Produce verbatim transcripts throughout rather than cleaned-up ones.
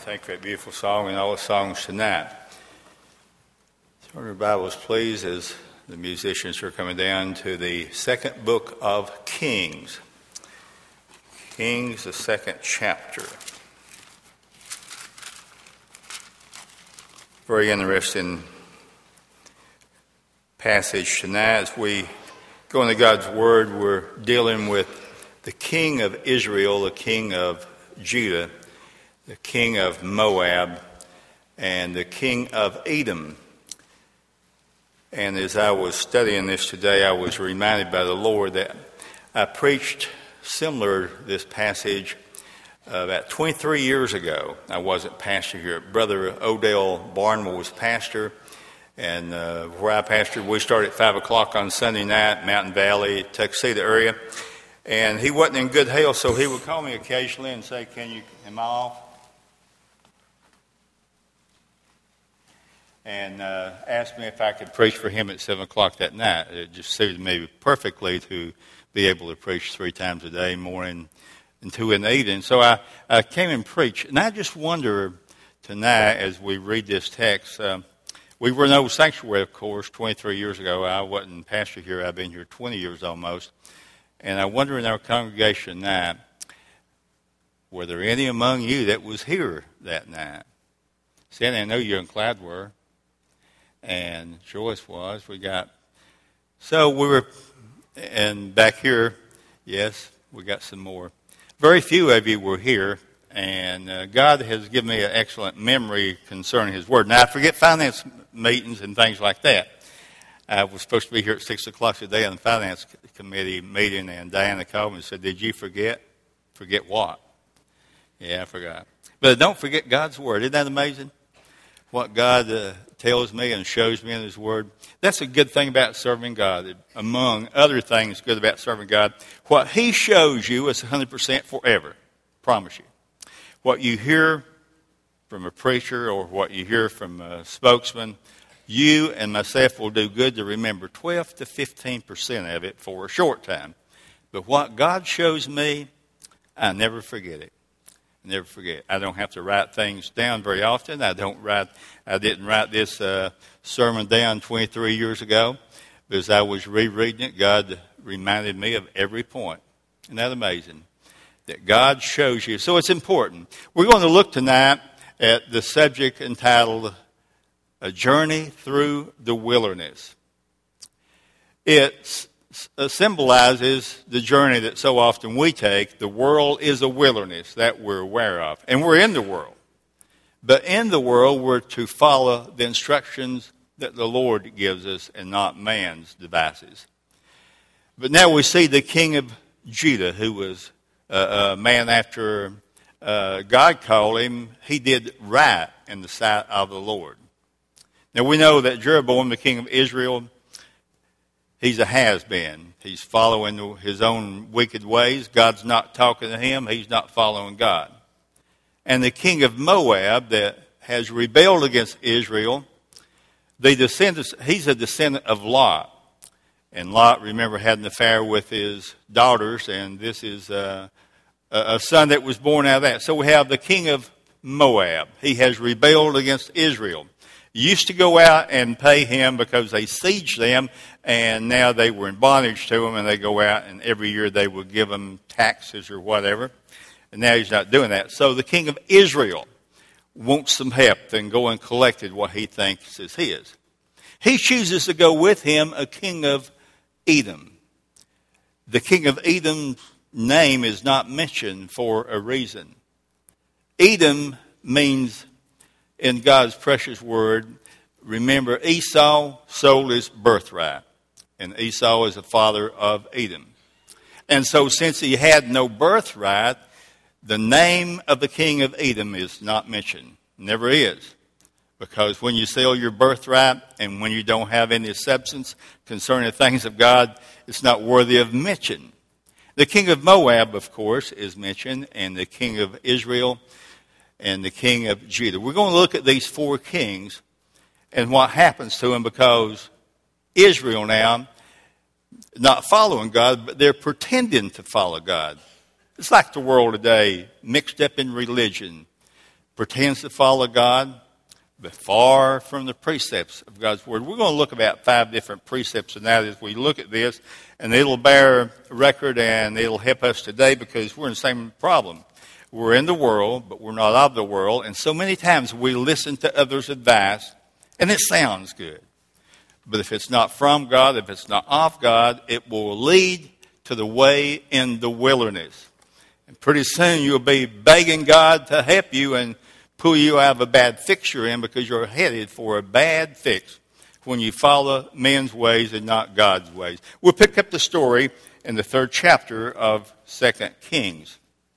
Thank you for that beautiful song and all the songs tonight. Turn your Bibles, please, as the musicians are coming down to the second book of Kings. Kings, the second chapter. Very interesting passage tonight. As we go into God's Word, we're dealing with the king of Israel, the king of Judah, the king of Moab, and the king of Edom. And as I was studying this today, I was reminded by the Lord that I preached similar to this passage uh, about twenty-three years ago. I wasn't pastor here. Brother Odell Barnwell was pastor, and uh, where I pastored, we started at five o'clock on Sunday night, Mountain Valley, Tuxedo area. And he wasn't in good health, so he would call me occasionally and say, "Can you, am I off?" And uh, asked me if I could preach for him at seven o'clock that night. It just suited me perfectly to be able to preach three times a day, morning and two in the evening. So I, I came and preached. And I just wonder tonight as we read this text, uh, we were in Old Sanctuary, of course, twenty-three years ago. I wasn't pastor here. I've been here twenty years almost. And I wonder in our congregation now, were there any among you that was here that night? Sandy, I know you and Clyde were. And Joyce was. We got, so we were, and back here, yes, we got some more. Very few of you were here, and uh, God has given me an excellent memory concerning His Word. Now, I forget finance meetings and things like that. I was supposed to be here at six o'clock today on the finance committee meeting, and Diana called me and said, "Did you forget?" Forget what? Yeah, I forgot. But don't forget God's Word. Isn't that amazing? What God uh, tells me and shows me in His Word. That's a good thing about serving God. Among other things good about serving God, what He shows you is one hundred percent forever. Promise you. What you hear from a preacher or what you hear from a spokesman, you and myself will do good to remember twelve to fifteen percent of it for a short time. But what God shows me, I never forget it. Never forget. I don't have to write things down very often. I don't write. I didn't write this uh, sermon down twenty-three years ago, but as I was rereading it, God reminded me of every point. Isn't that amazing? That God shows you. So it's important. We're going to look tonight at the subject entitled "A Journey Through the Wilderness." It's Uh, symbolizes the journey that so often we take. The world is a wilderness that we're aware of. And we're in the world. But in the world, we're to follow the instructions that the Lord gives us and not man's devices. But now we see the king of Judah, who was a, a man after uh, God called him. He did right in the sight of the Lord. Now we know that Jeroboam, the king of Israel, he's a has-been. He's following his own wicked ways. God's not talking to him. He's not following God. And the king of Moab that has rebelled against Israel, the descendants, he's a descendant of Lot. And Lot, remember, had an affair with his daughters, and this is uh, a son that was born out of that. So we have the king of Moab. He has rebelled against Israel. Used to go out and pay him because they sieged them, and now they were in bondage to him, and they go out, and every year they would give him taxes or whatever. And now he's not doing that. So the king of Israel wants some help and go and collected what he thinks is his. He chooses to go with him a king of Edom. The king of Edom's name is not mentioned for a reason. Edom means, in God's precious word, remember Esau sold his birthright. And Esau is the father of Edom. And so since he had no birthright, the name of the king of Edom is not mentioned. Never is. Because when you sell your birthright and when you don't have any substance concerning the things of God, it's not worthy of mention. The king of Moab, of course, is mentioned, and the king of Israel and the king of Judah. We're going to look at these four kings and what happens to them, because Israel now, not following God, but they're pretending to follow God. It's like the world today, mixed up in religion. pretends to follow God, but far from the precepts of God's Word. We're going to look about five different precepts tonight as we look at this, and it'll bear record and it'll help us today because we're in the same problem. We're in the world, but we're not of the world, and so many times we listen to others' advice, and it sounds good. But if it's not from God, if it's not of God, it will lead to the way in the wilderness. And pretty soon you'll be begging God to help you and pull you out of a bad fix you're in because you're headed for a bad fix when you follow men's ways and not God's ways. We'll pick up the story in the third chapter of Second Kings.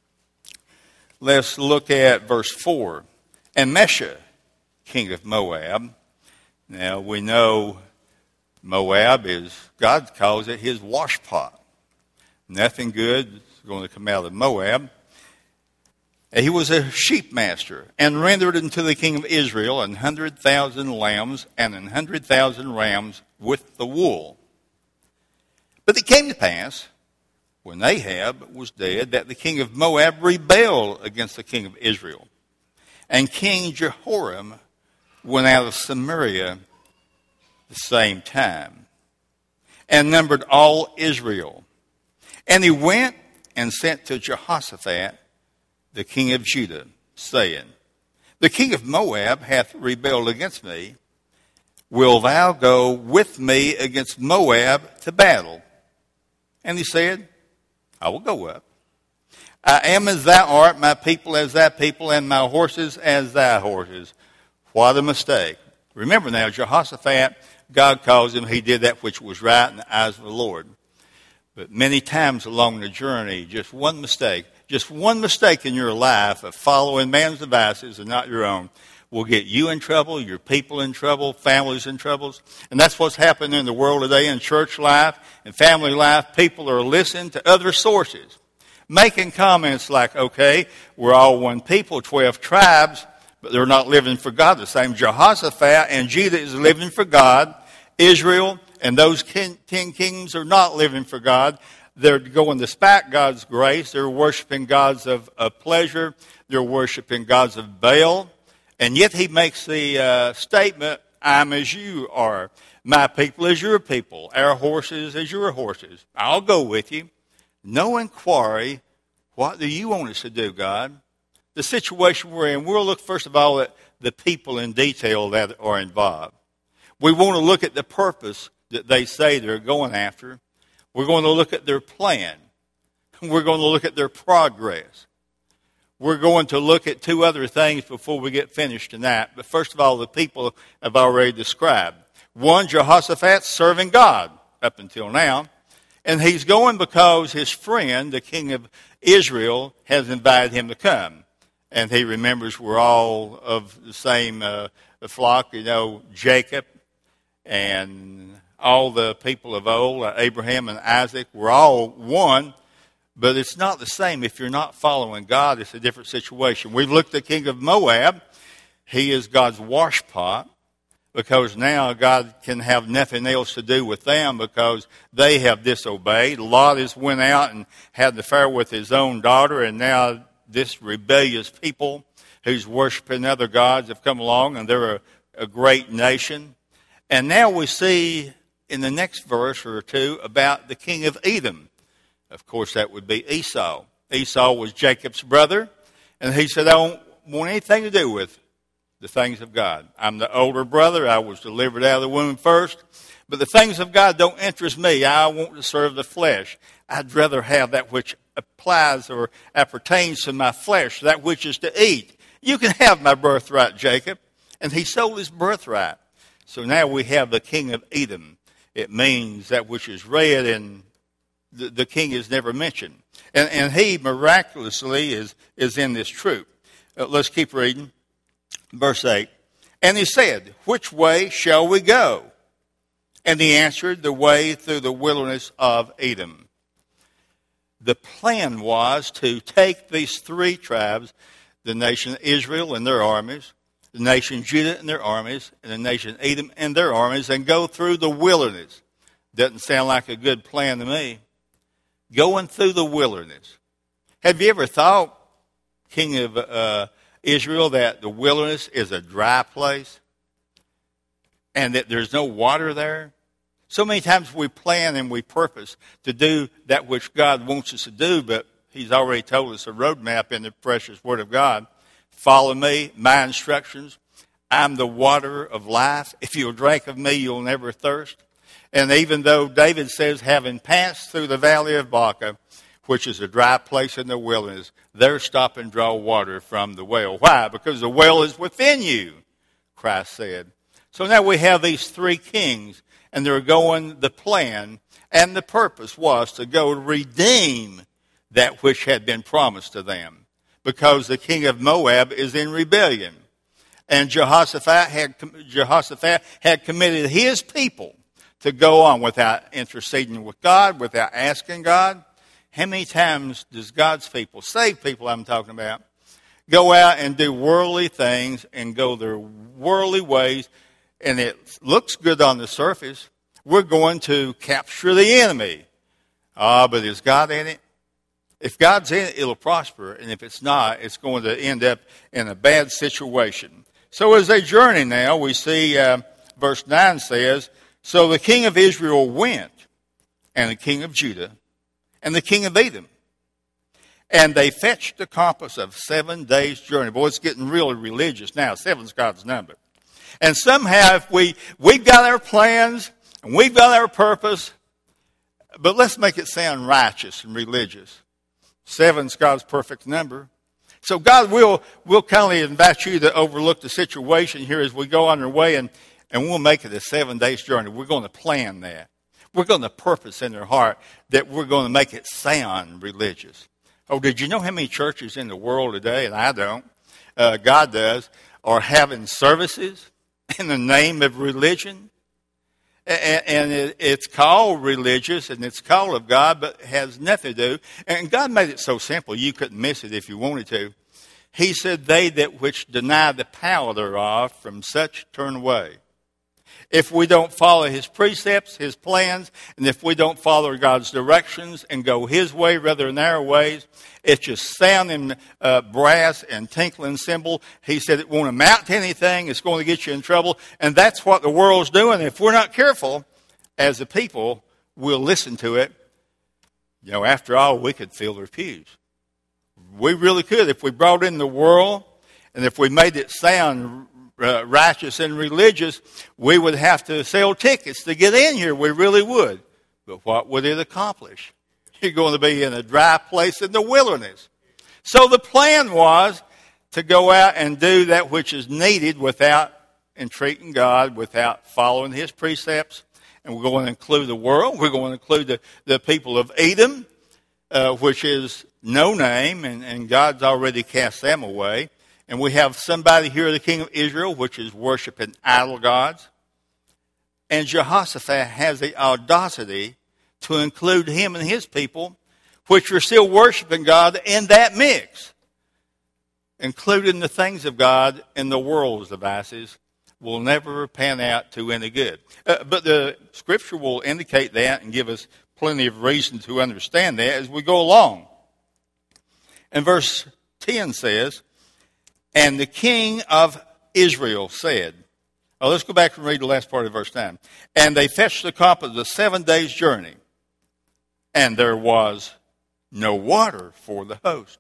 Let's look at verse four. And Mesha, king of Moab. Now we know Moab is, God calls it his washpot. Nothing good is going to come out of Moab. He was a sheep master, and rendered unto the king of Israel an hundred thousand lambs and an hundred thousand rams with the wool. But it came to pass, when Ahab was dead, that the king of Moab rebelled against the king of Israel. And King Jehoram went out of Samaria the same time, and numbered all Israel. And he went and sent to Jehoshaphat, the king of Judah, saying, The king of Moab hath rebelled against me. Will thou go with me against Moab to battle? And he said, I will go up. I am as thou art, my people as thy people, and my horses as thy horses. What a mistake. Remember now, Jehoshaphat, God calls him, he did that which was right in the eyes of the Lord. But many times along the journey, just one mistake, just one mistake in your life of following man's devices and not your own will get you in trouble, your people in trouble, families in troubles. And that's what's happening in the world today in church life and family life. People are listening to other sources, making comments like, okay, we're all one people, twelve tribes, but they're not living for God the same. Jehoshaphat and Judah is living for God. Israel and those ten kings are not living for God. They're going despite God's grace. They're worshiping gods of, of pleasure. They're worshiping gods of Baal. And yet he makes the uh, statement, I'm as you are. My people as your people. Our horses as your horses. I'll go with you. No inquiry. What do you want us to do, God? The situation we're in, we'll look first of all at the people in detail that are involved. We want to look at the purpose that they say they're going after. We're going to look at their plan. We're going to look at their progress. We're going to look at two other things before we get finished tonight. But first of all, the people I've already described. One, Jehoshaphat serving God up until now. And he's going because his friend, the king of Israel, has invited him to come. And he remembers we're all of the same uh, flock, you know, Jacob and all the people of old, uh, Abraham and Isaac, we're all one, but it's not the same. If you're not following God, it's a different situation. We've looked at the king of Moab. He is God's washpot because now God can have nothing else to do with them because they have disobeyed. Lot has went out and had an affair with his own daughter, and now this rebellious people who's worshiping other gods have come along, and they're a, a great nation. And now we see in the next verse or two about the king of Edom. Of course, that would be Esau. Esau was Jacob's brother, and he said, I don't want anything to do with the things of God. I'm the older brother. I was delivered out of the womb first. But the things of God don't interest me. I want to serve the flesh. I'd rather have that which applies or appertains to my flesh, that which is to eat. You can have my birthright, Jacob. And he sold his birthright. So now we have the king of Edom. It means that which is red, and the, the king is never mentioned. And, and he miraculously is, is in this troop. Uh, let's keep reading. Verse eight. And he said, which way shall we go? And he answered, the way through the wilderness of Edom. The plan was to take these three tribes, the nation Israel and their armies, the nation Judah and their armies, and the nation Edom and their armies, and go through the wilderness. Doesn't sound like a good plan to me. Going through the wilderness. Have you ever thought, king of uh, Israel that the wilderness is a dry place and that there's no water there? So many times we plan and we purpose to do that which God wants us to do, but he's already told us a roadmap in the precious Word of God. Follow me, my instructions. I'm the water of life. If you'll drink of me, you'll never thirst. And even though David says, having passed through the valley of Baca, which is a dry place in the wilderness, there stop and draw water from the well. Why? Because the well is within you, Christ said. So now we have these three kings, and they're going, the plan and the purpose was to go redeem that which had been promised to them, because the king of Moab is in rebellion. And Jehoshaphat had, Jehoshaphat had committed his people to go on without interceding with God, without asking God. How many times does God's people, saved people I'm talking about, go out and do worldly things and go their worldly ways, and it looks good on the surface? We're going to capture the enemy. Ah, but is God in it? If God's in it, it'll prosper. And if it's not, it's going to end up in a bad situation. So as they journey now, we see uh, verse nine says, so the king of Israel went, and the king of Judah, and the king of Edom. And they fetched the compass of seven days' journey. Boy, it's getting really religious now. Seven's God's number. And somehow if we, we've got our plans, and we've got our purpose, but let's make it sound righteous and religious. Seven's God's perfect number. So God will will kindly invite you to overlook the situation here as we go on our way, and, and we'll make it a seven days journey. We're going to plan that. We're going to purpose in their heart that we're going to make it sound religious. Oh, did you know how many churches in the world today, and I don't, uh, God does, are having services in the name of religion? And it's called religious, and it's called of God, but it has nothing to do. And God made it so simple, you couldn't miss it if you wanted to. He said, they that which deny the power thereof, from such turn away. If we don't follow his precepts, his plans, and if we don't follow God's directions and go his way rather than our ways, it's just sounding uh, brass and tinkling cymbal. He said it won't amount to anything. It's going to get you in trouble. And that's what the world's doing. If we're not careful, as a people, we'll listen to it. You know, after all, we could fill their pews. We really could. If we brought in the world and if we made it sound Uh, righteous and religious, we would have to sell tickets to get in here. We really would. But what would it accomplish? You're going to be in a dry place in the wilderness. So the plan was to go out and do that which is needed without entreating God, without following his precepts. And we're going to include the world. We're going to include the, the people of Edom, uh, which is no name, and, and God's already cast them away. And we have somebody here, the king of Israel, which is worshiping idol gods. And Jehoshaphat has the audacity to include him and his people, which are still worshiping God, in that mix. Including the things of God in the world's devices will never pan out to any good. Uh, but the scripture will indicate that and give us plenty of reason to understand that as we go along. And verse ten says, and the king of Israel said, oh, let's go back and read the last part of verse nine. And they fetched the compass of the seven days' journey, and there was no water for the host.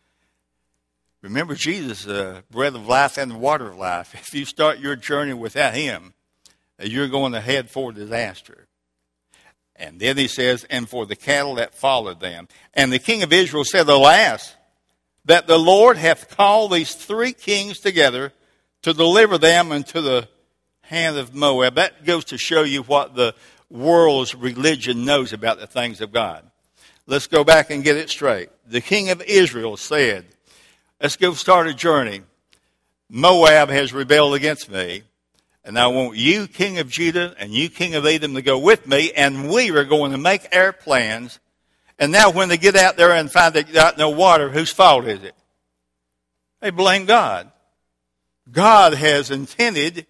Remember Jesus, the bread of life and the water of life. If you start your journey without him, you're going to head for disaster. And then he says, and for the cattle that followed them. And the king of Israel said, alas, that the Lord hath called these three kings together to deliver them into the hand of Moab. That goes to show you what the world's religion knows about the things of God. Let's go back and get it straight. The king of Israel said, let's go start a journey. Moab has rebelled against me, and I want you, king of Judah, and you, king of Edom, to go with me, and we are going to make our plans. And now when they get out there and find they got no water, whose fault is it? They blame God. God has intended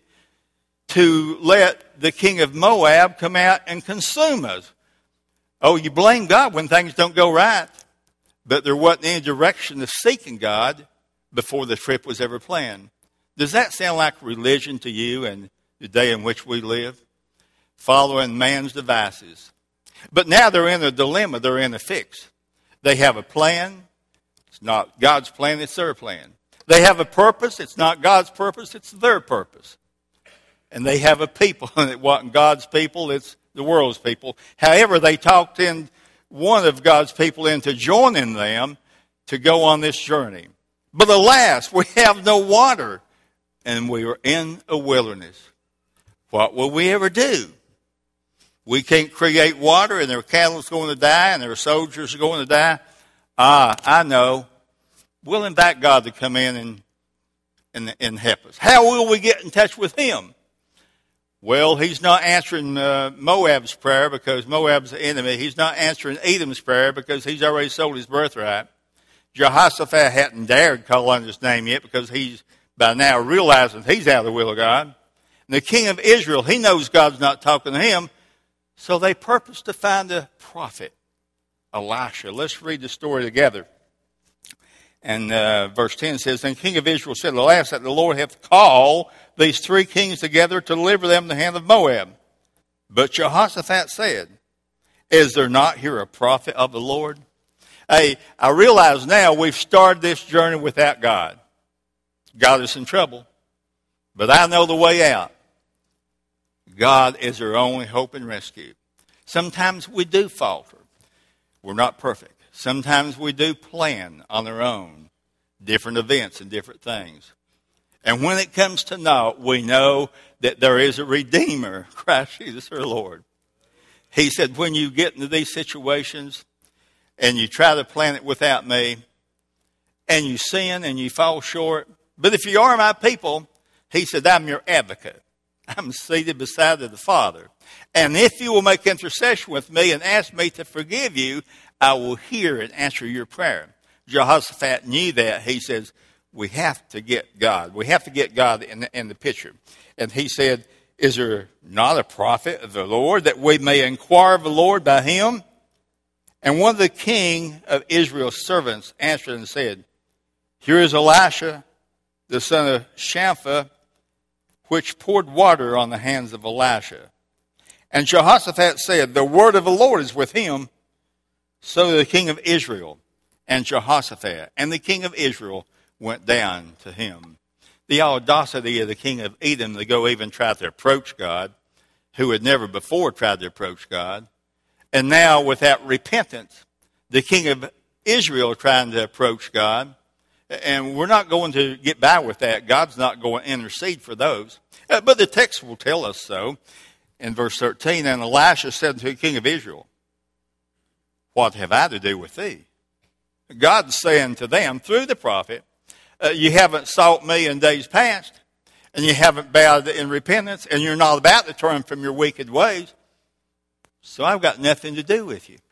to let the king of Moab come out and consume us. Oh, you blame God when things don't go right. But there wasn't any direction of seeking God before the trip was ever planned. Does that sound like religion to you in the day in which we live? Following man's devices. But now they're in a dilemma. They're in a fix. They have a plan. It's not God's plan. It's their plan. They have a purpose. It's not God's purpose. It's their purpose. And they have a people. And it wasn't God's people. It's the world's people. However, they talked in one of God's people into joining them to go on this journey. But alas, we have no water. And we are in a wilderness. What will we ever do? We can't create water, and their cattle's going to die, and their soldiers are going to die. Ah, I know. We'll invite God to come in and, and, and help us. How will we get in touch with him? Well, he's not answering uh, Moab's prayer because Moab's the enemy. He's not answering Edom's prayer because he's already sold his birthright. Jehoshaphat hadn't dared call on his name yet because he's by now realizing he's out of the will of God. And the king of Israel, he knows God's not talking to him, so they purpose to find a prophet, Elisha. Let's read the story together. And uh, verse ten says, "Then the king of Israel said, Alas, that the Lord hath called these three kings together to deliver them in the hand of Moab. But Jehoshaphat said, Is there not here a prophet of the Lord?" Hey, I realize now we've started this journey without God. God is in trouble. But I know the way out. God is our only hope and rescue. Sometimes we do falter. We're not perfect. Sometimes we do plan on our own different events and different things. And when it comes to naught, we know that there is a Redeemer, Christ Jesus our Lord. He said, when you get into these situations and you try to plan it without me, and you sin and you fall short, but if you are my people, he said, I'm your advocate. I'm seated beside the Father. And if you will make intercession with me and ask me to forgive you, I will hear and answer your prayer. Jehoshaphat knew that. He says, we have to get God. We have to get God in the, in the picture. And he said, is there not a prophet of the Lord that we may inquire of the Lord by him? And one of the king of Israel's servants answered and said, Here is Elisha, the son of Shaphat, which poured water on the hands of Elisha. And Jehoshaphat said, The word of the Lord is with him. So the king of Israel and Jehoshaphat and the king of Israel went down to him. The audacity of the king of Edom to go even try to approach God, who had never before tried to approach God. And now without repentance, the king of Israel trying to approach God. And we're not going to get by with that. God's not going to intercede for those. Uh, but the text will tell us so. In verse thirteen, and Elisha said to the king of Israel, What have I to do with thee? God's saying to them through the prophet, uh, you haven't sought me in days past, and you haven't bowed in repentance, and you're not about to turn from your wicked ways. So I've got nothing to do with you.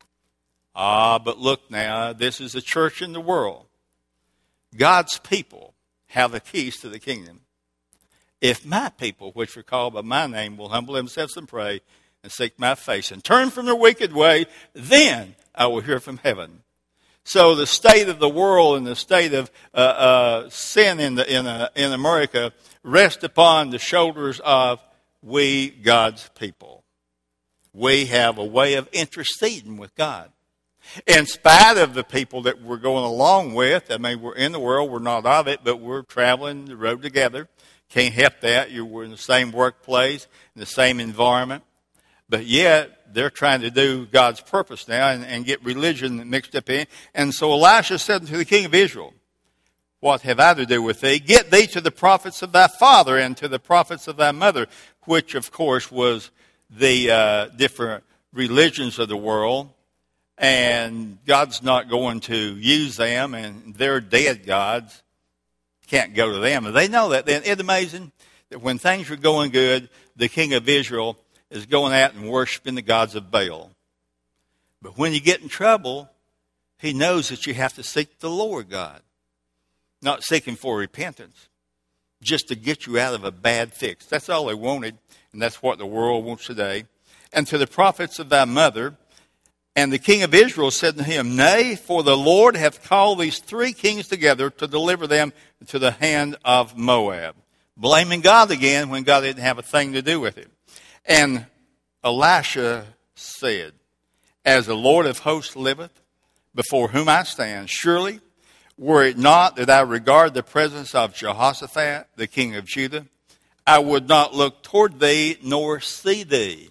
Ah, but look now, this is a church in the world. God's people have the keys to the kingdom. If my people, which are called by my name, will humble themselves and pray and seek my face and turn from their wicked way, then I will hear from heaven. So the state of the world and the state of uh, uh, sin in, the, in, uh, in America rest upon the shoulders of we, God's people. We have a way of interceding with God. In spite of the people that we're going along with, I mean, we're in the world, we're not of it, but we're traveling the road together. Can't help that. You're, we're in the same workplace, in the same environment. But yet, they're trying to do God's purpose now and, and get religion mixed up in. And so Elisha said to the king of Israel, What have I to do with thee? Get thee to the prophets of thy father and to the prophets of thy mother, which, of course, was the uh, different religions of the world. And God's not going to use them, and they're dead gods. Can't go to them. And they know that. Then it's amazing that when things are going good, the king of Israel is going out and worshiping the gods of Baal. But when you get in trouble, he knows that you have to seek the Lord God. Not seeking for repentance, just to get you out of a bad fix. That's all they wanted, and that's what the world wants today. And to the prophets of thy mother, And the king of Israel said to him, Nay, for the Lord hath called these three kings together to deliver them into the hand of Moab. Blaming God again when God didn't have a thing to do with it. And Elisha said, As the Lord of hosts liveth, before whom I stand, surely were it not that I regard the presence of Jehoshaphat, the king of Judah, I would not look toward thee nor see thee.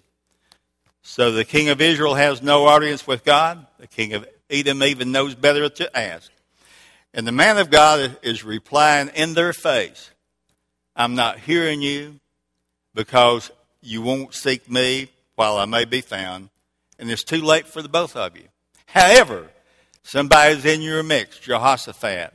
So the king of Israel has no audience with God. The king of Edom even knows better to ask. And the man of God is replying in their face, I'm not hearing you because you won't seek me while I may be found. And it's too late for the both of you. However, somebody's in your mix, Jehoshaphat.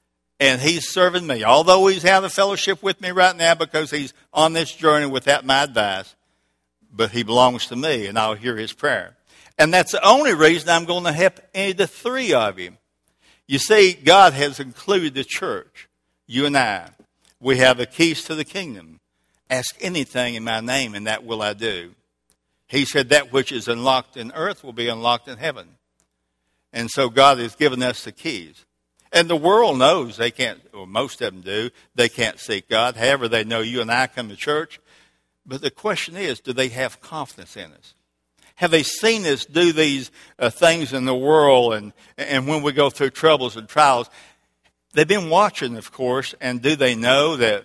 And he's serving me. Although he's out of fellowship with me right now because he's on this journey without my advice. But he belongs to me, and I'll hear his prayer. And that's the only reason I'm going to help any of the three of you. You see, God has included the church, you and I. We have the keys to the kingdom. Ask anything in my name, and that will I do. He said that which is unlocked in earth will be unlocked in heaven. And so God has given us the keys. And the world knows they can't, or most of them do, they can't seek God. However, they know you and I come to church. But the question is, do they have confidence in us? Have they seen us do these uh, things in the world and, and when we go through troubles and trials? They've been watching, of course, and do they know that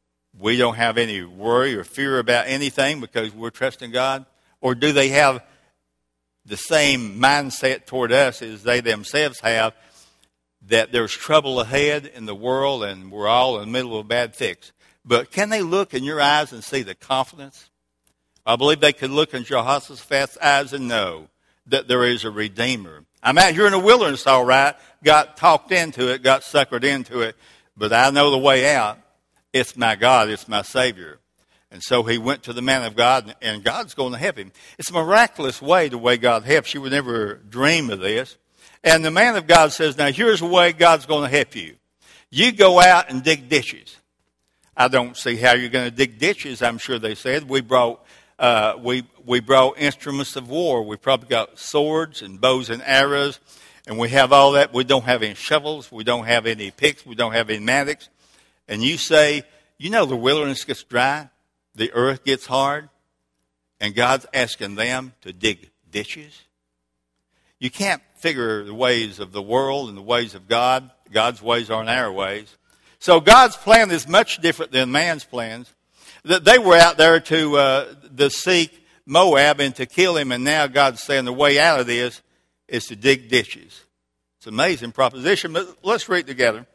we don't have any worry or fear about anything because we're trusting God? Or do they have the same mindset toward us as they themselves have, that there's trouble ahead in the world and we're all in the middle of a bad fix? But can they look in your eyes and see the confidence? I believe they could look in Jehoshaphat's eyes and know that there is a Redeemer. I'm out here in the wilderness, all right. Got talked into it, got suckered into it. But I know the way out. It's my God. It's my Savior. And so he went to the man of God, and God's going to help him. It's a miraculous way, the way God helps. You would never dream of this. And the man of God says, now here's the way God's going to help you. You go out and dig ditches. I don't see how you're going to dig ditches, I'm sure they said. We brought uh, we we brought instruments of war. We probably got swords and bows and arrows, and we have all that. We don't have any shovels. We don't have any picks. We don't have any mattocks. And you say, you know the wilderness gets dry, the earth gets hard, and God's asking them to dig ditches? You can't figure the ways of the world and the ways of God. God's ways aren't our ways. So God's plan is much different than man's plans. They were out there to, uh, to seek Moab and to kill him, and now God's saying the way out of this is to dig ditches. It's an amazing proposition, but let's read together.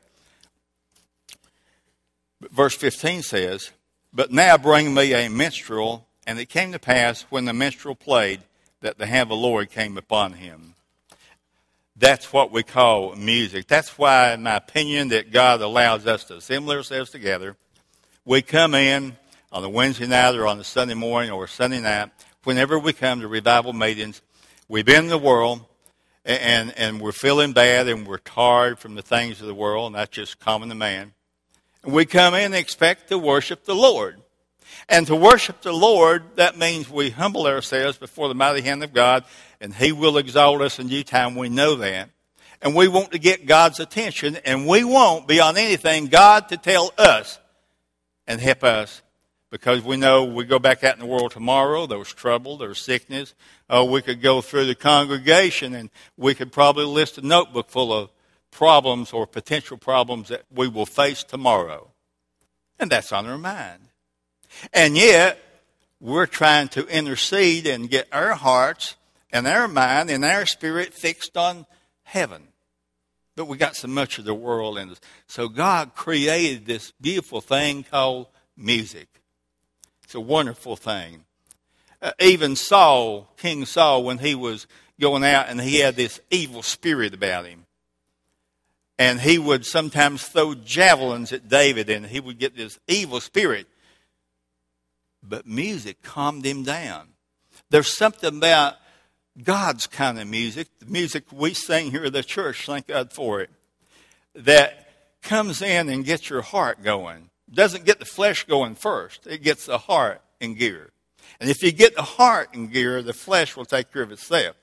Verse fifteen says, But now bring me a minstrel. And it came to pass, when the minstrel played, that the hand of the Lord came upon him. That's what we call music. That's why, in my opinion, that God allows us to assemble ourselves together. We come in on a Wednesday night or on a Sunday morning or a Sunday night. Whenever we come to revival meetings, we've been in the world, and, and we're feeling bad, and we're tired from the things of the world, and that's just common to man. And we come in and expect to worship the Lord. And to worship the Lord, that means we humble ourselves before the mighty hand of God, and He will exalt us in due time. We know that. And we want to get God's attention, and we want, beyond anything, God to tell us and help us. Because we know we go back out in the world tomorrow, there's trouble, there's sickness. Oh, we could go through the congregation, and we could probably list a notebook full of problems or potential problems that we will face tomorrow. And that's on our mind. And yet, we're trying to intercede and get our hearts and our mind and our spirit fixed on heaven. But we got so much of the world in us. So God created this beautiful thing called music. It's a wonderful thing. Uh, even Saul, King Saul, when he was going out and he had this evil spirit about him. And he would sometimes throw javelins at David, and he would get this evil spirit. But music calmed him down. There's something about God's kind of music, the music we sing here at the church, thank God for it, that comes in and gets your heart going. Doesn't get the flesh going first. It gets the heart in gear. And if you get the heart in gear, the flesh will take care of itself.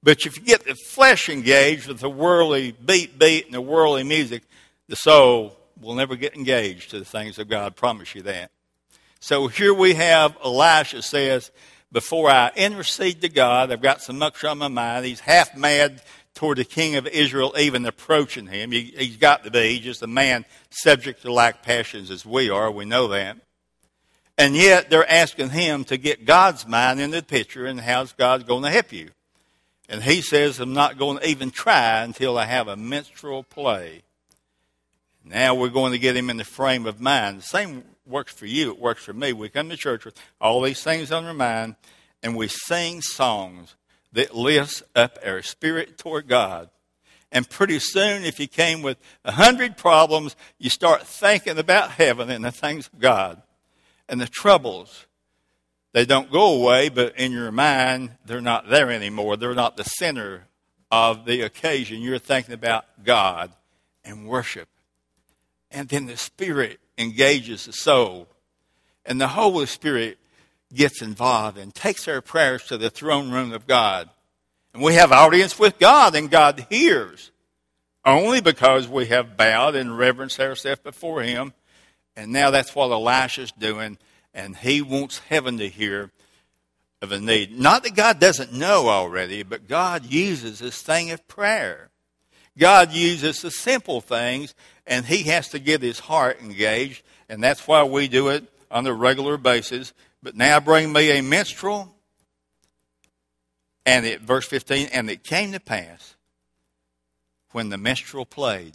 But if you get the flesh engaged with the worldly beat, beat, and the worldly music, the soul will never get engaged to the things of God. I promise you that. So here we have Elisha says, before I intercede to God, I've got so much on my mind. He's half mad toward the king of Israel even approaching him. He, he's got to be. He's just a man subject to like passions as we are. We know that. And yet they're asking him to get God's mind in the picture and how's God going to help you. And he says, I'm not going to even try until I have a minstrel play. Now we're going to get him in the frame of mind. The same works for you. It works for me. We come to church with all these things on our mind, and we sing songs that lifts up our spirit toward God. And pretty soon, if you came with a hundred problems, you start thinking about heaven and the things of God. And the troubles, they don't go away, but in your mind, they're not there anymore. They're not the center of the occasion. You're thinking about God and worship. And then the Spirit engages the soul. And the Holy Spirit gets involved and takes our prayers to the throne room of God. And we have audience with God, and God hears. Only because we have bowed and reverenced ourselves before Him. And now that's what Elisha's doing. And he wants heaven to hear of a need. Not that God doesn't know already, but God uses this thing of prayer. God uses the simple things, and He has to get His heart engaged. And that's why we do it on a regular basis. But now bring me a minstrel. And it, verse fifteen, and it came to pass when the minstrel played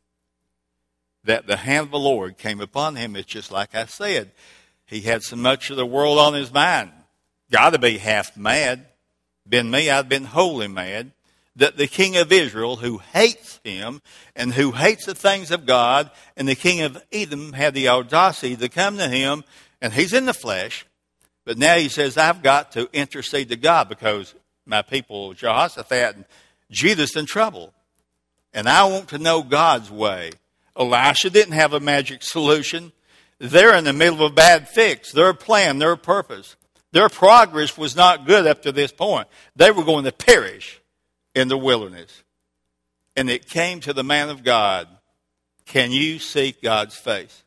that the hand of the Lord came upon him. It's just like I said. He had so much of the world on his mind. Got to be half mad. Been me, I've been wholly mad. That the king of Israel, who hates him and who hates the things of God, and the king of Edom had the audacity to come to him, and he's in the flesh. But now he says, I've got to intercede to God because my people, Jehoshaphat and Judah's in trouble. And I want to know God's way. Elisha didn't have a magic solution. They're in the middle of a bad fix. Their plan, their purpose, their progress was not good up to this point. They were going to perish in the wilderness. And it came to the man of God, can you seek God's face?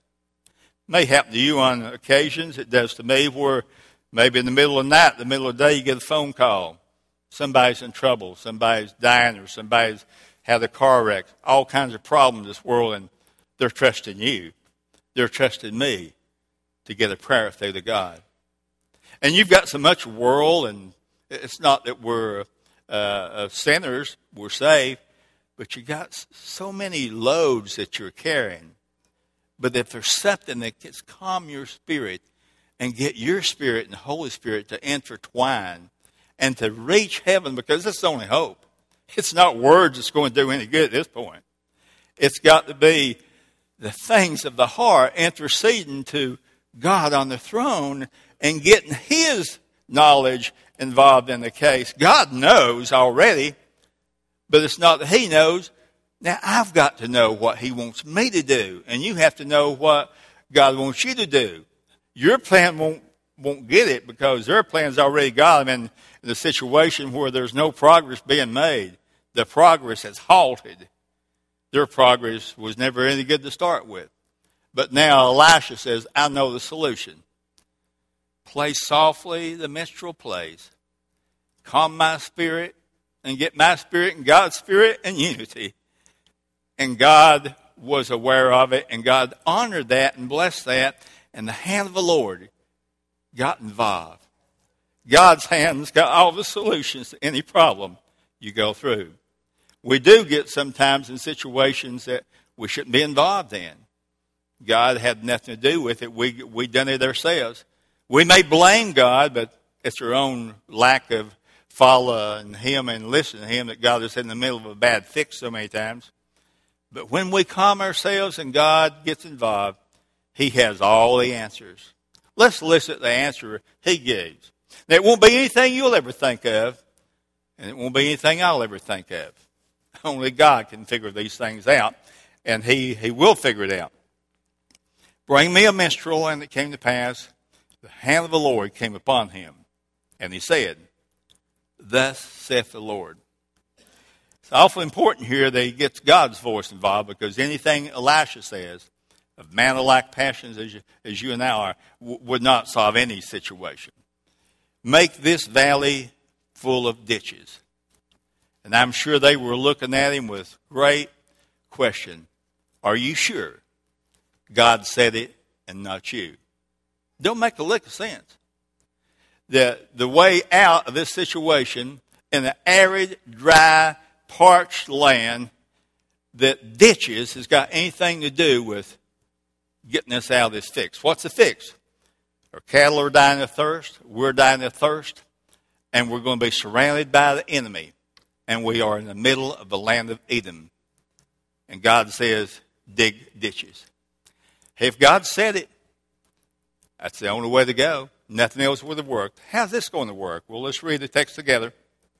It may happen to you on occasions. It does to me where maybe in the middle of the night, the middle of the day, you get a phone call. Somebody's in trouble. Somebody's dying or somebody's had a car wreck. All kinds of problems in this world, and they're trusting you. They're trusting me to get a prayer through to God. And you've got so much world, and it's not that we're uh, sinners, we're saved, but you got so many loads that you're carrying. But if there's something that can calm your spirit and get your spirit and the Holy Spirit to intertwine and to reach heaven, because that's the only hope. It's not words that's going to do any good at this point. It's got to be the things of the heart interceding to God on the throne and getting His knowledge involved in the case. God knows already, but it's not that He knows. Now I've got to know what He wants me to do, and you have to know what God wants you to do. Your plan won't won't get it because their plan's already got them in, in a situation where there's no progress being made. The progress has halted. Their progress was never any good to start with. But now Elisha says, I know the solution. Play softly, the minstrel plays. Calm my spirit and get my spirit and God's spirit in unity. And God was aware of it, and God honored that and blessed that, and the hand of the Lord got involved. God's hand's got all the solutions to any problem you go through. We do get sometimes in situations that we shouldn't be involved in. God had nothing to do with it. We we done it ourselves. We may blame God, but it's our own lack of following Him and listening to Him that got us in the middle of a bad fix so many times. But when we calm ourselves and God gets involved, He has all the answers. Let's listen to the answer He gives. Now, it won't be anything you'll ever think of, and it won't be anything I'll ever think of. Only God can figure these things out, and he, he will figure it out. Bring me a minstrel, and it came to pass, the hand of the Lord came upon him, and he said, Thus saith the Lord. It's awfully important here that he gets God's voice involved, because anything Elisha says of manna-like passions as you, as you and I are w- would not solve any situation. Make this valley full of ditches. And I'm sure they were looking at him with great question. Are you sure God said it and not you? Don't make a lick of sense. The, the way out of this situation in an arid, dry, parched land, that ditches has got anything to do with getting us out of this fix. What's the fix? Our cattle are dying of thirst. We're dying of thirst. And we're going to be surrounded by the enemy. And we are in the middle of the land of Edom. And God says, dig ditches. If God said it, that's the only way to go. Nothing else would have worked. How's this going to work? Well, let's read the text together.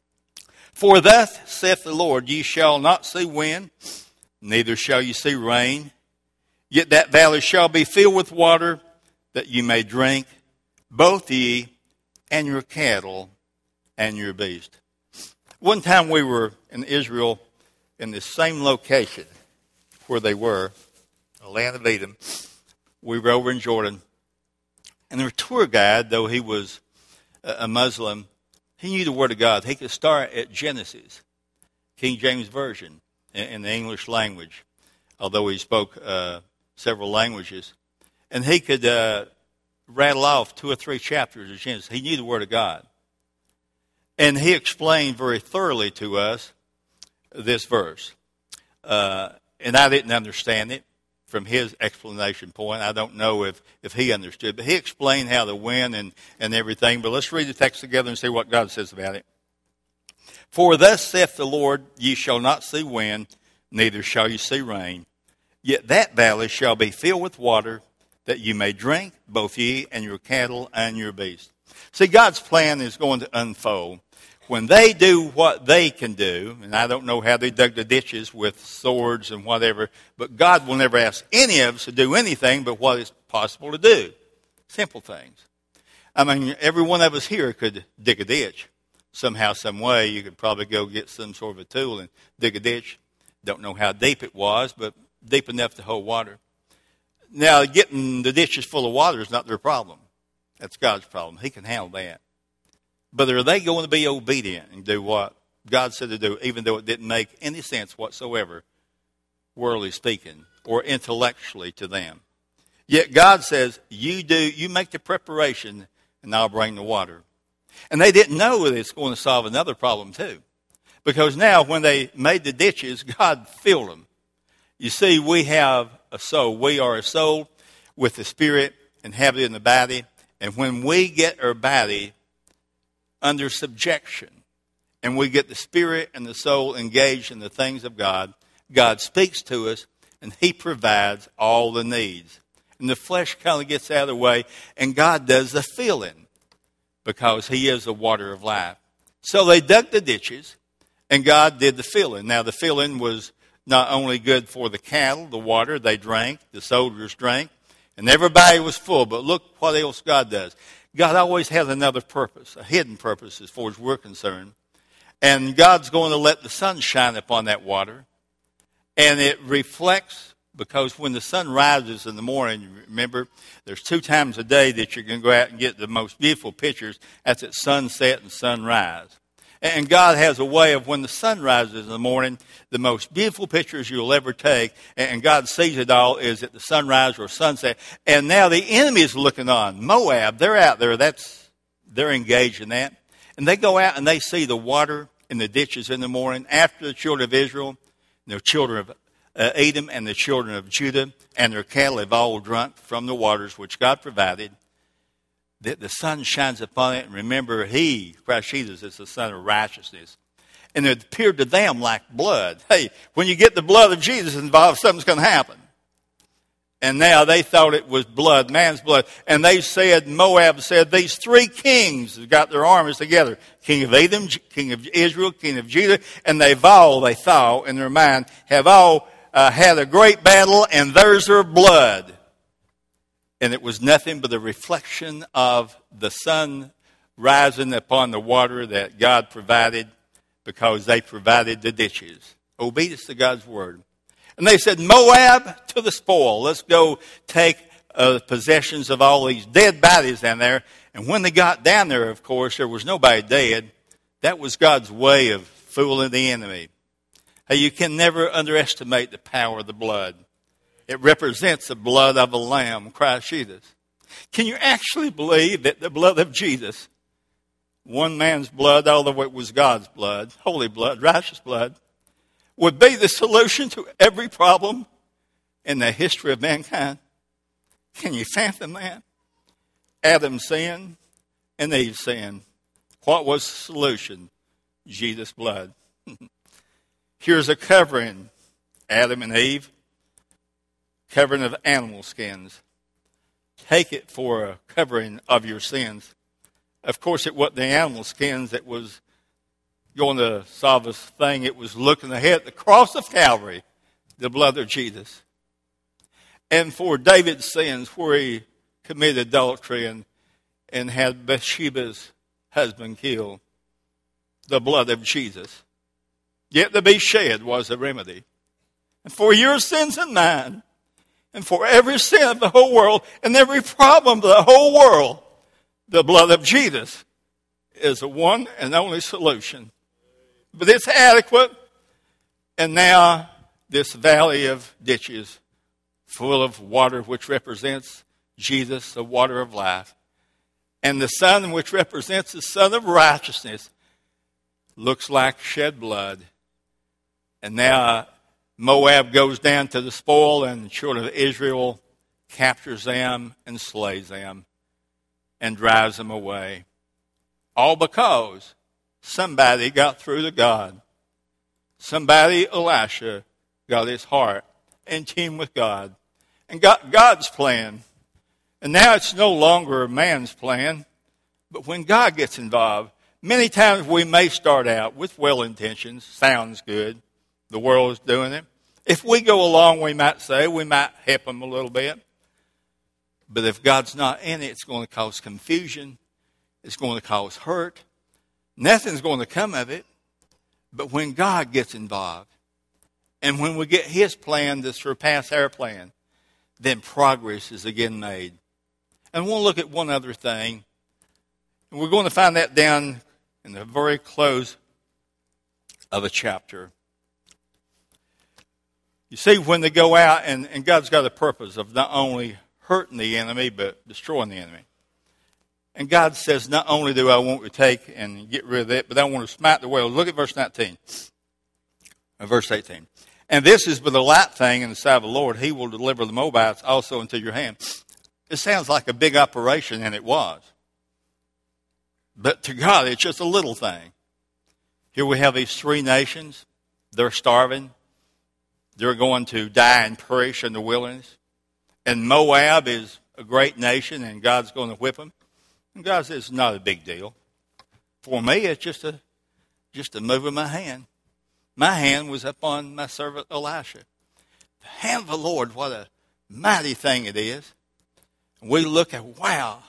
For thus saith the Lord, ye shall not see wind, neither shall ye see rain. Yet that valley shall be filled with water, that ye may drink, both ye and your cattle and your beast. One time we were in Israel in the same location where they were, the land of Edom. We were over in Jordan. And their tour guide, though he was a Muslim, he knew the Word of God. He could start at Genesis, King James Version, in the English language, although he spoke uh, several languages. And he could uh, rattle off two or three chapters of Genesis. He knew the Word of God. And he explained very thoroughly to us this verse. Uh, and I didn't understand it from his explanation point. I don't know if, if he understood. But he explained how the wind and, and everything. But let's read the text together and see what God says about it. For thus saith the Lord, ye shall not see wind, neither shall ye see rain. Yet that valley shall be filled with water, that you may drink, both ye and your cattle and your beasts. See, God's plan is going to unfold. When they do what they can do, and I don't know how they dug the ditches with swords and whatever, but God will never ask any of us to do anything but what is possible to do. Simple things. I mean, every one of us here could dig a ditch. Somehow, some way, you could probably go get some sort of a tool and dig a ditch. Don't know how deep it was, but deep enough to hold water. Now, getting the ditches full of water is not their problem. That's God's problem. He can handle that. But are they going to be obedient and do what God said to do, even though it didn't make any sense whatsoever, worldly speaking, or intellectually to them? Yet God says, you do, you make the preparation, and I'll bring the water. And they didn't know that it's going to solve another problem too. Because now when they made the ditches, God filled them. You see, we have a soul. We are a soul with the spirit inhabited in the body. And when we get our body under subjection, and we get the spirit and the soul engaged in the things of God, God speaks to us, and he provides all the needs. And the flesh kind of gets out of the way, and God does the filling, because he is the water of life. So they dug the ditches, and God did the filling. Now, the filling was not only good for the cattle, the water, they drank, the soldiers drank, and everybody was full. But look what else God does. God always has another purpose, a hidden purpose as far as we're concerned. And God's going to let the sun shine upon that water. And it reflects, because when the sun rises in the morning, remember, there's two times a day that you can go out and get the most beautiful pictures. That's at sunset and sunrise. And God has a way of when the sun rises in the morning, the most beautiful pictures you'll ever take, and God sees it all, is at the sunrise or sunset. And now the enemy is looking on. Moab, they're out there. That's they're engaged in that. And they go out and they see the water in the ditches in the morning after the children of Israel, the children of uh, Edom and the children of Judah, and their cattle have all drunk from the waters which God provided. That the sun shines upon it, and remember, he, Christ Jesus, is the Son of righteousness. And it appeared to them like blood. Hey, when you get the blood of Jesus involved, something's going to happen. And now they thought it was blood, man's blood. And they said, Moab said, these three kings have got their armies together. King of Edom, king of Israel, king of Judah. And they've all, they thought in their mind, have all uh, had a great battle, and there's their blood. And it was nothing but a reflection of the sun rising upon the water that God provided, because they provided the ditches. Obedience to God's word. And they said, Moab to the spoil. Let's go take uh, possessions of all these dead bodies down there. And when they got down there, of course, there was nobody dead. That was God's way of fooling the enemy. Hey, you can never underestimate the power of the blood. It represents the blood of the Lamb, Christ Jesus. Can you actually believe that the blood of Jesus, one man's blood, although it was God's blood, holy blood, righteous blood, would be the solution to every problem in the history of mankind? Can you fathom that? Adam sinned and Eve sinned. What was the solution? Jesus' blood. Here's a covering, Adam and Eve, covering of animal skins. Take it for a covering of your sins. Of course, it wasn't the animal skins that was going to solve this thing. It was looking ahead at the cross of Calvary, the blood of Jesus. And for David's sins, where he committed adultery and, and had Bathsheba's husband killed, the blood of Jesus, yet to be shed, was the remedy. And for your sins and mine, and for every sin of the whole world, and every problem of the whole world, the blood of Jesus is the one and only solution. But it's adequate. And now this valley of ditches full of water, which represents Jesus, the water of life, and the sun, which represents the sun of righteousness, looks like shed blood. And now Moab goes down to the spoil, and the children of Israel captures them and slays them and drives them away. All because somebody got through to God. Somebody, Elisha, got his heart in tune with God and got God's plan. And now it's no longer a man's plan, but when God gets involved, many times we may start out with well intentions, sounds good, the world is doing it. If we go along, we might say, we might help them a little bit. But if God's not in it, it's going to cause confusion. It's going to cause hurt. Nothing's going to come of it. But when God gets involved, and when we get His plan to surpass our plan, then progress is again made. And we'll look at one other thing. And we're going to find that down in the very close of a chapter. You see, when they go out, and, and God's got a purpose of not only hurting the enemy, but destroying the enemy. And God says, not only do I want to take and get rid of it, but I want to smite the whales. Look at verse nineteen. Or verse eighteen. And this is but a light thing in the sight of the Lord. He will deliver the Moabites also into your hand. It sounds like a big operation, and it was. But to God, it's just a little thing. Here we have these three nations. They're starving. They're going to die and perish in the wilderness. And Moab is a great nation, and God's going to whip them. And God says, it's not a big deal. For me, it's just a, just a move of my hand. My hand was upon my servant Elisha. The hand of the Lord, what a mighty thing it is. We look at, wow.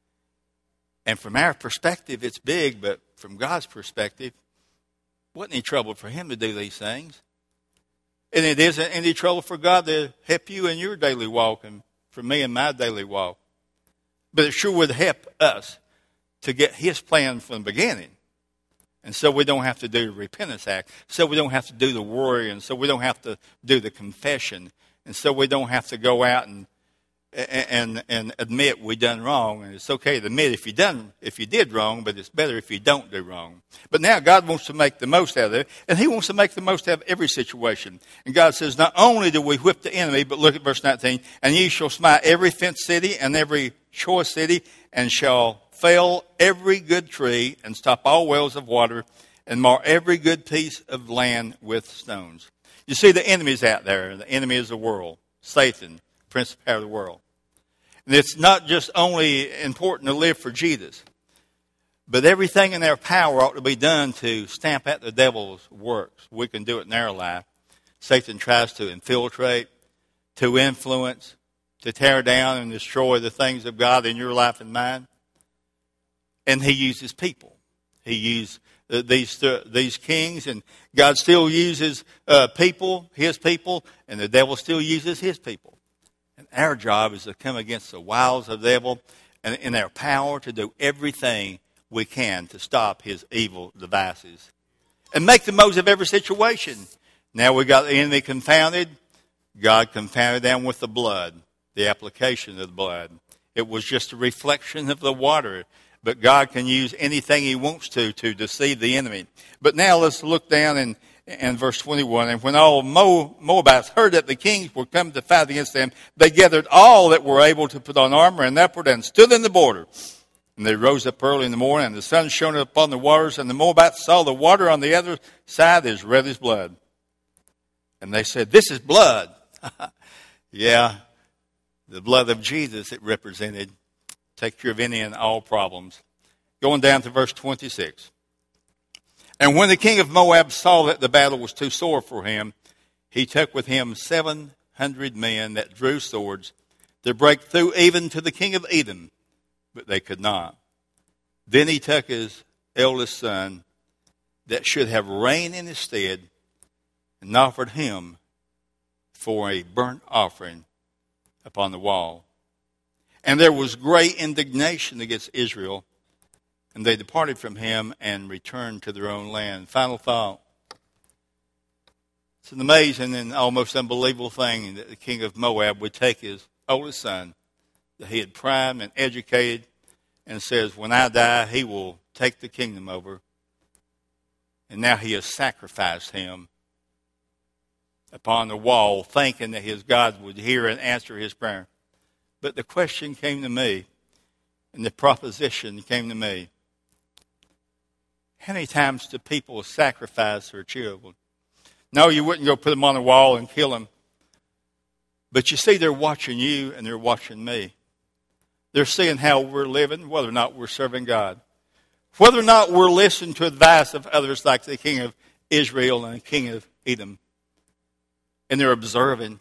And from our perspective, it's big, but from God's perspective, wasn't any trouble for Him to do these things. And it isn't any trouble for God to help you in your daily walk and for me in my daily walk. But it sure would help us to get His plan from the beginning. And so we don't have to do the repentance act. So we don't have to do the worry. And so we don't have to do the confession. And so we don't have to go out and and and admit we done wrong. And it's okay to admit if you done if you did wrong, but it's better if you don't do wrong. But now God wants to make the most out of it, and He wants to make the most out of every situation. And God says, not only do we whip the enemy, but look at verse nineteen, and ye shall smite every fenced city and every choice city, and shall fell every good tree, and stop all wells of water, and mar every good piece of land with stones. You see, the enemy's out there. The enemy is the world, Satan, prince of power of the world. And it's not just only important to live for Jesus, but everything in our power ought to be done to stamp out the devil's works. We can do it in our life. Satan tries to infiltrate, to influence, to tear down and destroy the things of God in your life and mine. And he uses people. He used uh, these uh, these kings, and God still uses uh, people, his people, and the devil still uses his people. And our job is to come against the wiles of the devil and in our power to do everything we can to stop his evil devices and make the most of every situation. Now we got the enemy confounded. God confounded them with the blood, the application of the blood. It was just a reflection of the water. But God can use anything he wants to to deceive the enemy. But now let's look down in, in verse twenty-one. And when all Moabites heard that the kings were come to fight against them, they gathered all that were able to put on armor and upward and stood in the border. And they rose up early in the morning, and the sun shone upon the waters, and the Moabites saw the water on the other side as red as blood. And they said, "This is blood." Yeah, the blood of Jesus it represented. Take care of any and all problems. Going down to verse twenty-six. And when the king of Moab saw that the battle was too sore for him, he took with him seven hundred men that drew swords to break through even to the king of Edom, but they could not. Then he took his eldest son that should have reigned in his stead and offered him for a burnt offering upon the wall. And there was great indignation against Israel, and they departed from him and returned to their own land. Final thought. It's an amazing and almost unbelievable thing that the king of Moab would take his oldest son that he had primed and educated and says, when I die, he will take the kingdom over. And now he has sacrificed him upon the wall, thinking that his God would hear and answer his prayer. But the question came to me, and the proposition came to me. How many times do people sacrifice their children? No, you wouldn't go put them on the wall and kill them. But you see, they're watching you and they're watching me. They're seeing how we're living, whether or not we're serving God. Whether or not we're listening to advice of others like the king of Israel and the king of Edom. And they're observing.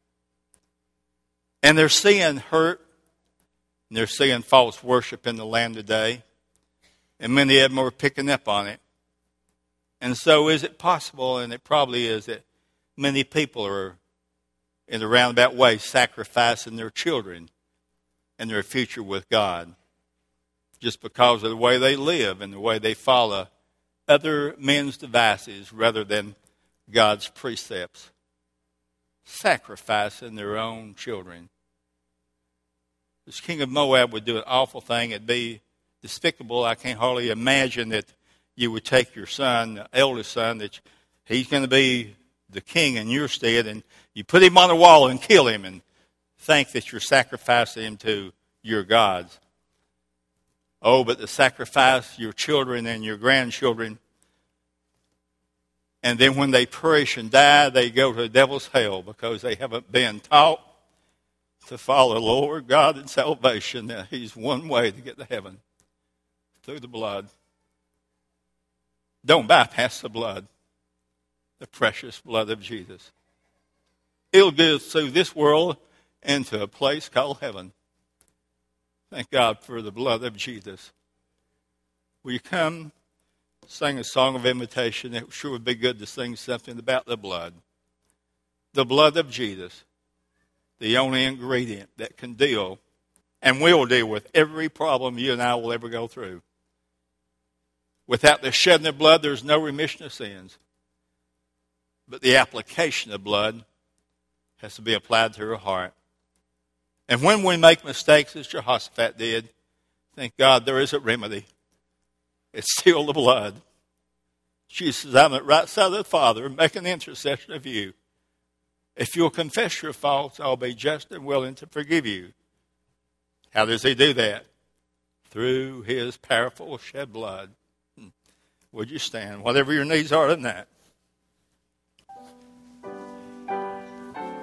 And they're seeing hurt. And they're seeing false worship in the land today. And many of them are picking up on it. And so is it possible, and it probably is, that many people are in a roundabout way sacrificing their children and their future with God just because of the way they live and the way they follow other men's devices rather than God's precepts. Sacrificing their own children. This king of Moab would do an awful thing. It'd be despicable. I can't hardly imagine that you would take your son, the eldest son, that he's going to be the king in your stead, and you put him on the wall and kill him and think that you're sacrificing him to your gods. Oh, but to sacrifice your children and your grandchildren, and then when they perish and die, they go to the devil's hell because they haven't been taught to follow the Lord God in salvation, that he's one way to get to heaven, through the blood. Don't bypass the blood, the precious blood of Jesus. It'll get us through this world into a place called heaven. Thank God for the blood of Jesus. Will you come sing a song of invitation? It sure would be good to sing something about the blood. The blood of Jesus, the only ingredient that can deal and will deal with every problem you and I will ever go through. Without the shedding of blood, there's no remission of sins. But the application of blood has to be applied to our heart. And when we make mistakes, as Jehoshaphat did, thank God there is a remedy. It's still the blood. Jesus says, I'm at the right side of the Father, making intercession of you. If you'll confess your faults, I'll be just and willing to forgive you. How does he do that? Through his powerful shed blood. Would you stand, whatever your needs are in that?